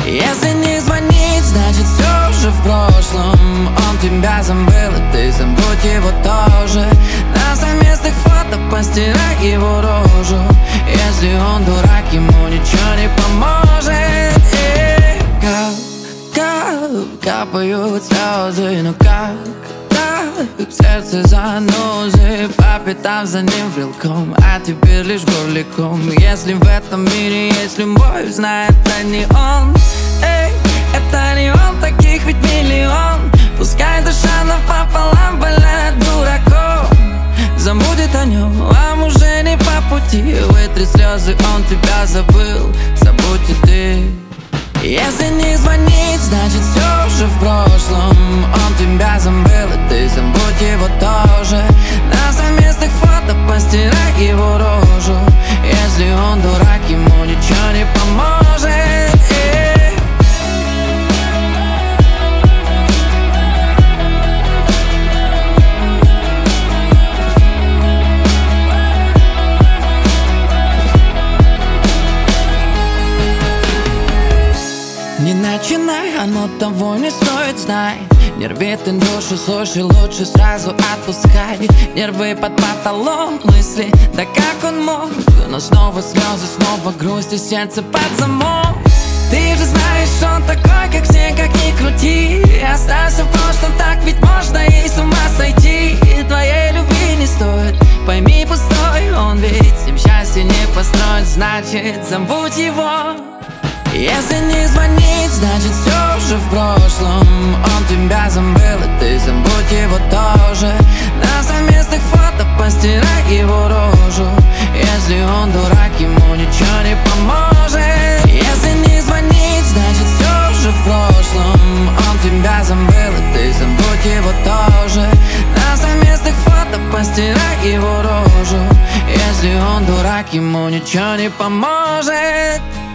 Если не звонить, значит все уже в прошлом. Он тебя забыл, и ты забудь его тоже. На совместных фото постирай его рожу. Если он дурак, ему ничего не поможет. Капают слезы, ну как так? Сердце занозы, по пятам за ним брелком, а теперь лишь горликом. Если в этом мире есть любовь, знает, это не он. Эй, это не он, таких ведь миллион. Пускай душа напополам больная дураком. Забудет о нем, вам уже не по пути. Вытри слезы, он тебя забыл, забудь и ты. Если не звонить, значит все уже в прошлом. Он тебя забыл, и ты забудь его тоже. На совместных фото постирай его рожу. Если он дурак, ему ничего не поможет. Не начинай, оно того не стоит, знай. Не рви ты душу, слушай, лучше сразу отпускай. Нервы под потолок, мысли, да как он мог. Но снова слезы, снова грусть и сердце под замок. Ты же знаешь, он такой, как все, как ни крути. Оставься в прошлом, так ведь можно и с ума сойти. Твоей любви не стоит, пойми, пустой он. Ведь им счастье не построить, значит забудь его. Если не звонить, значит все уже в прошлом. Он тебя забыл, и ты забудь его тоже. На совместных фото постирай его рожу. Если он дурак, ему ничего не поможет. Если не звонить, значит все уже в прошлом. Он тебя забыл, и ты забудь его тоже. На совместных фото постирай его рожу. Если он дурак, ему ничего не поможет.